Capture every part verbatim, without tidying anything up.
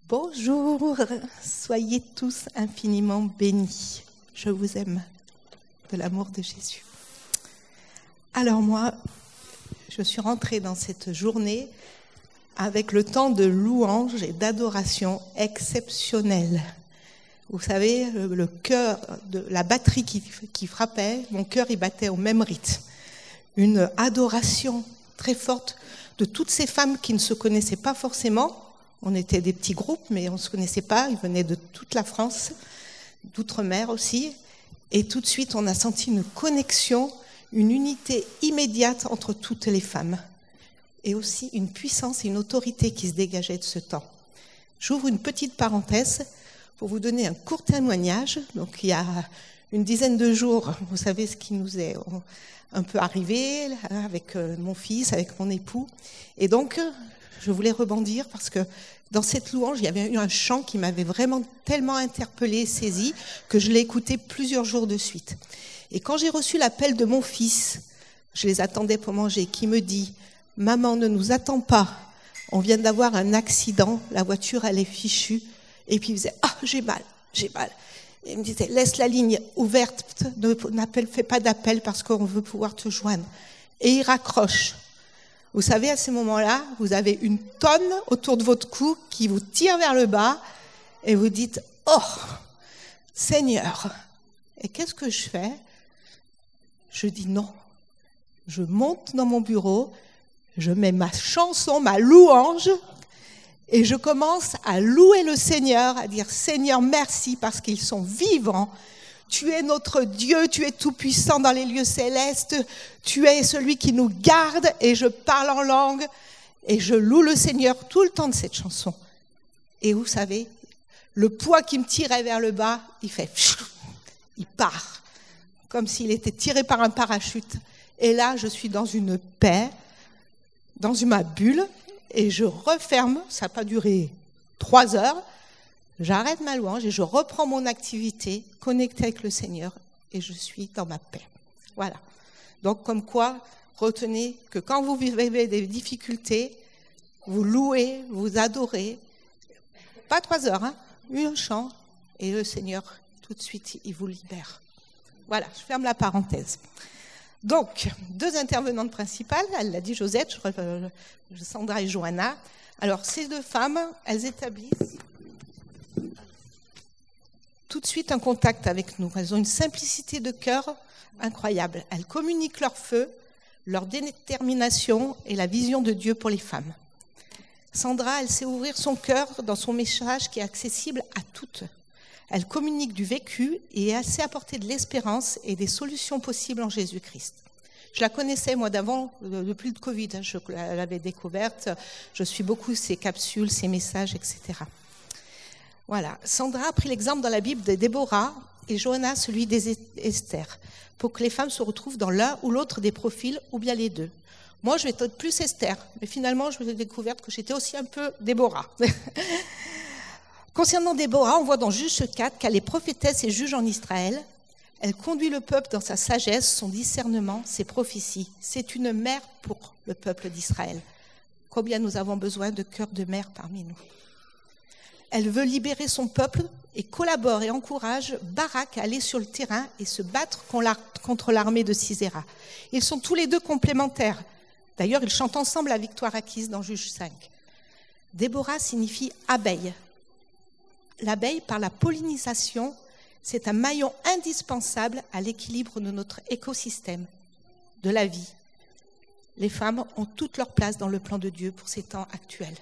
Bonjour, soyez tous infiniment bénis. Je vous aime de l'amour de Jésus. Alors moi, je suis rentrée dans cette journée avec le temps de louange et d'adoration exceptionnel. Vous savez, le, le cœur, de, la batterie qui, qui frappait, mon cœur y battait au même rythme. Une adoration très forte de toutes ces femmes qui ne se connaissaient pas forcément. On était des petits groupes, mais on ne se connaissait pas. Ils venaient de toute la France, d'outre-mer aussi. Et tout de suite, on a senti une connexion, une unité immédiate entre toutes les femmes. Et aussi une puissance et une autorité qui se dégageaient de ce temps. J'ouvre une petite parenthèse pour vous donner un court témoignage. Donc, il y a une dizaine de jours, vous savez ce qui nous est un peu arrivé avec mon fils, avec mon époux. Et donc, je voulais rebondir parce que dans cette louange, il y avait eu un chant qui m'avait vraiment tellement interpellée, saisie, que je l'ai écouté plusieurs jours de suite. Et quand j'ai reçu l'appel de mon fils, je les attendais pour manger, qui me dit « Maman, ne nous attends pas, on vient d'avoir un accident, la voiture elle est fichue. » Et puis il faisait « Ah, j'ai mal, j'ai mal. » Et il me disait « Laisse la ligne ouverte, ne fais pas d'appel parce qu'on veut pouvoir te joindre. » Et il raccroche. Vous savez, à ce moment-là, vous avez une tonne autour de votre cou qui vous tire vers le bas et vous dites « Oh, Seigneur !» Et qu'est-ce que je fais ? Je dis non. Je monte dans mon bureau, je mets ma chanson, ma louange et je commence à louer le Seigneur, à dire « Seigneur, merci parce qu'ils sont vivants. » Tu es notre Dieu, tu es tout-puissant dans les lieux célestes, tu es celui qui nous garde et je parle en langue et je loue le Seigneur tout le temps de cette chanson. Et vous savez, le poids qui me tirait vers le bas, il fait, il part, comme s'il était tiré par un parachute. Et là, je suis dans une paix, dans ma bulle et je referme, ça n'a pas duré trois heures, j'arrête ma louange et je reprends mon activité connectée avec le Seigneur et je suis dans ma paix. Voilà. Donc, comme quoi, retenez que quand vous vivez des difficultés, vous louez, vous adorez. Pas trois heures, hein, un chant et le Seigneur, tout de suite, il vous libère. Voilà, je ferme la parenthèse. Donc, deux intervenantes principales, elle l'a dit Josette, je, Sandra et Johanna. Alors, ces deux femmes, elles établissent tout de suite un contact avec nous. Elles ont une simplicité de cœur incroyable. Elles communiquent leur feu, leur détermination et la vision de Dieu pour les femmes. Sandra, elle sait ouvrir son cœur dans son message qui est accessible à toutes. Elle communique du vécu et elle sait apporter de l'espérance et des solutions possibles en Jésus-Christ. Je la connaissais, moi, d'avant, depuis le Covid. Je l'avais découverte. Je suis beaucoup ses capsules, ses messages, et cetera. Voilà. Sandra a pris l'exemple dans la Bible de Déborah et Johanna celui d'Esther, pour que les femmes se retrouvent dans l'un ou l'autre des profils, ou bien les deux. Moi, je vais être plus Esther, mais finalement, je me suis découverte que j'étais aussi un peu Déborah. Concernant Déborah, on voit dans Juges quatre qu'elle est prophétesse et juge en Israël. Elle conduit le peuple dans sa sagesse, son discernement, ses prophéties. C'est une mère pour le peuple d'Israël. Combien nous avons besoin de cœurs de mère parmi nous. Elle veut libérer son peuple et collabore et encourage Barak à aller sur le terrain et se battre contre l'armée de Sisera. Ils sont tous les deux complémentaires. D'ailleurs, ils chantent ensemble la victoire acquise dans Juges cinq. Déborah signifie abeille. L'abeille, par la pollinisation, c'est un maillon indispensable à l'équilibre de notre écosystème, de la vie. Les femmes ont toute leur place dans le plan de Dieu pour ces temps actuels.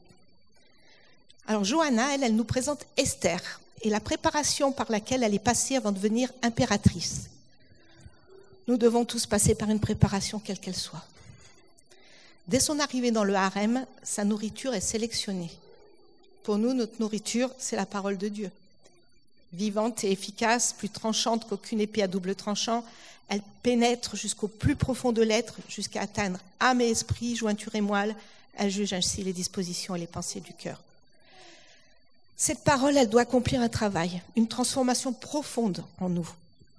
Alors Johanna, elle, elle nous présente Esther et la préparation par laquelle elle est passée avant de devenir impératrice. Nous devons tous passer par une préparation quelle qu'elle soit. Dès son arrivée dans le harem, sa nourriture est sélectionnée. Pour nous, notre nourriture, c'est la parole de Dieu. Vivante et efficace, plus tranchante qu'aucune épée à double tranchant, elle pénètre jusqu'au plus profond de l'être, jusqu'à atteindre âme et esprit, jointure et moelle. Elle juge ainsi les dispositions et les pensées du cœur. Cette parole, elle doit accomplir un travail, une transformation profonde en nous.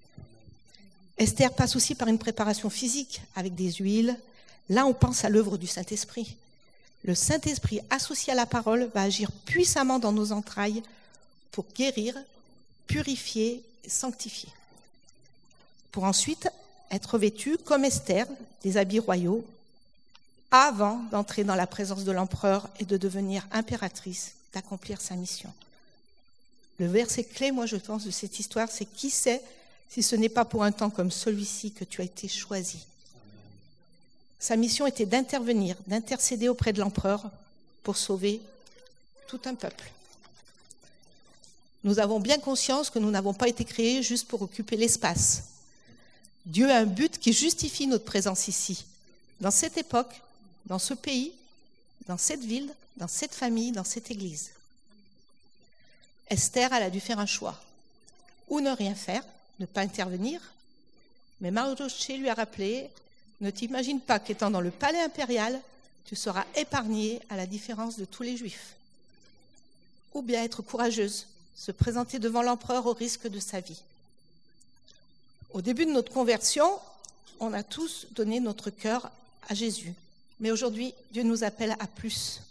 Esther passe aussi par une préparation physique avec des huiles. Là, on pense à l'œuvre du Saint-Esprit. le Saint-Esprit associé à la parole va agir puissamment dans nos entrailles pour guérir, purifier et sanctifier. Pour ensuite être vêtue comme Esther des habits royaux avant d'entrer dans la présence de l'empereur et de devenir impératrice, d'accomplir sa mission. Le verset clé, moi je pense, de cette histoire, c'est « Qui sait si ce n'est pas pour un temps comme celui-ci que tu as été choisi ?» Sa mission était d'intervenir, d'intercéder auprès de l'empereur pour sauver tout un peuple. Nous avons bien conscience que nous n'avons pas été créés juste pour occuper l'espace. Dieu a un but qui justifie notre présence ici, dans cette époque, dans ce pays, dans cette ville, dans cette famille, dans cette église. Esther, elle a dû faire un choix. Ou ne rien faire, ne pas intervenir, mais Mardochée lui a rappelé « Ne t'imagine pas qu'étant dans le palais impérial, tu seras épargnée à la différence de tous les Juifs. » Ou bien être courageuse, se présenter devant l'empereur au risque de sa vie. Au début de notre conversion, on a tous donné notre cœur à Jésus. Mais aujourd'hui, Dieu nous appelle à plus.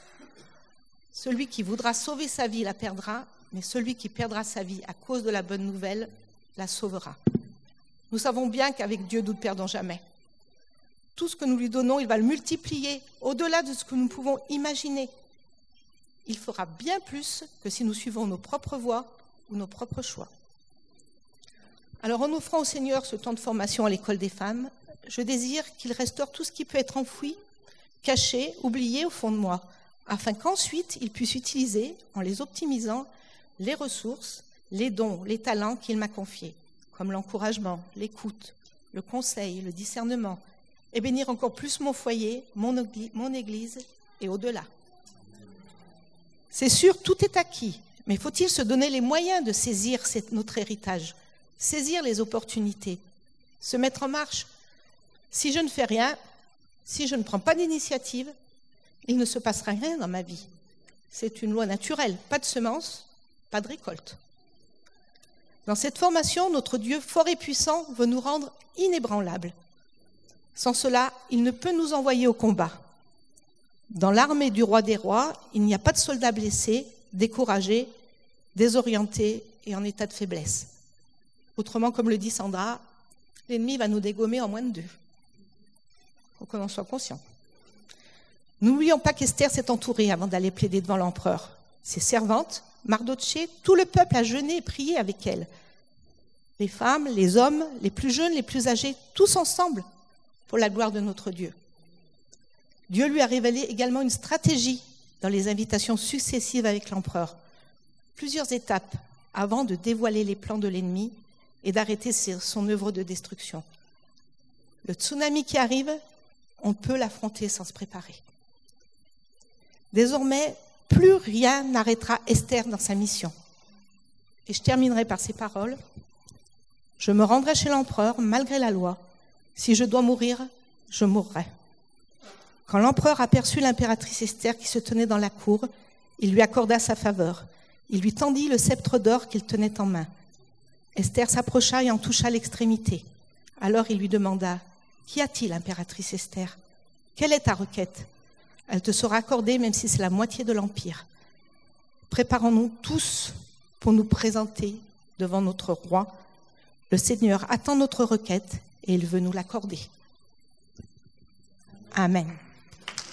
Celui qui voudra sauver sa vie la perdra, mais celui qui perdra sa vie à cause de la bonne nouvelle la sauvera. Nous savons bien qu'avec Dieu, nous ne perdons jamais. Tout ce que nous lui donnons, il va le multiplier au-delà de ce que nous pouvons imaginer. Il fera bien plus que si nous suivons nos propres voies ou nos propres choix. Alors, en offrant au Seigneur ce temps de formation à l'école des femmes, je désire qu'il restaure tout ce qui peut être enfoui, caché, oublié au fond de moi, afin qu'ensuite il puisse utiliser, en les optimisant, les ressources, les dons, les talents qu'il m'a confiés, comme l'encouragement, l'écoute, le conseil, le discernement, et bénir encore plus mon foyer, mon église et au-delà. C'est sûr, tout est acquis, mais faut-il se donner les moyens de saisir notre héritage, saisir les opportunités, se mettre en marche? Si je ne fais rien, si je ne prends pas d'initiative, il ne se passera rien dans ma vie. C'est une loi naturelle, pas de semences, pas de récolte. Dans cette formation, notre Dieu fort et puissant veut nous rendre inébranlables. Sans cela, il ne peut nous envoyer au combat. Dans l'armée du roi des rois, il n'y a pas de soldats blessés, découragés, désorientés et en état de faiblesse. Autrement, comme le dit Sandra, l'ennemi va nous dégommer en moins de deux. Il faut qu'on en soit conscient. N'oublions pas qu'Esther s'est entourée avant d'aller plaider devant l'empereur. Ses servantes, Mardochée, tout le peuple a jeûné et prié avec elle. Les femmes, les hommes, les plus jeunes, les plus âgés, tous ensemble, pour la gloire de notre Dieu. Dieu lui a révélé également une stratégie dans les invitations successives avec l'empereur. Plusieurs étapes avant de dévoiler les plans de l'ennemi et d'arrêter son œuvre de destruction. Le tsunami qui arrive, on peut l'affronter sans se préparer. Désormais, plus rien n'arrêtera Esther dans sa mission. Et je terminerai par ces paroles. Je me rendrai chez l'empereur malgré la loi. Si je dois mourir, je mourrai. Quand l'empereur aperçut l'impératrice Esther qui se tenait dans la cour, il lui accorda sa faveur. Il lui tendit le sceptre d'or qu'il tenait en main. Esther s'approcha et en toucha l'extrémité. Alors il lui demanda « Qu'y a-t-il, impératrice Esther? Quelle est ta requête? Elle te sera accordée même si c'est la moitié de l'Empire. Préparons-nous tous pour nous présenter devant notre roi. Le Seigneur attend notre requête et il veut nous l'accorder. » Amen.